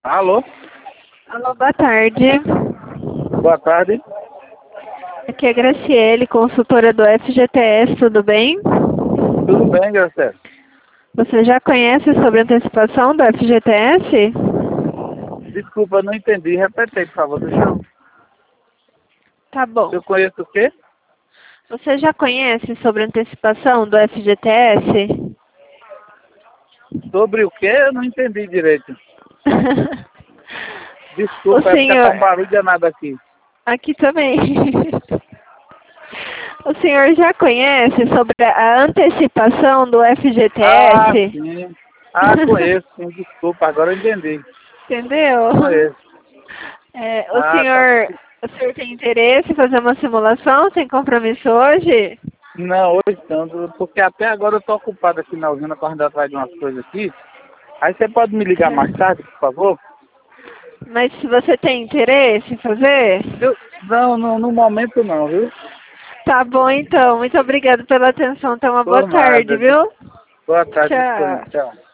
Alô? Alô, boa tarde. Boa tarde. Aqui é a Graciele, consultora do FGTS, tudo bem? Tudo bem, Graciela? Você já conhece sobre a antecipação do FGTS? Desculpa, não entendi. Repete aí, por favor. Deixa eu... Tá bom. Eu conheço o quê? Você já conhece sobre a antecipação do FGTS? Sobre o quê? Eu não entendi direito. O Desculpa, é porque tá um senhor... barulho danado aqui. Aqui também. O senhor já conhece sobre a antecipação do Ah, FGTS? sim. Ah, conheço, sim. Desculpa, agora eu entendi. Entendeu? Conheço. O Ah, tá. senhor tem interesse em fazer uma simulação sem compromisso hoje? Não, hoje não, porque até agora eu tô ocupado aqui na usina, correndo atrás de umas coisas aqui. Aí você pode me ligar mais tarde, por favor? Mas se você tem interesse em fazer? Não, no momento não, viu? Tá bom então. Muito obrigada pela atenção. Então, uma boa Por tarde, nada. viu? Boa tarde, disponha. Tchau. Tchau.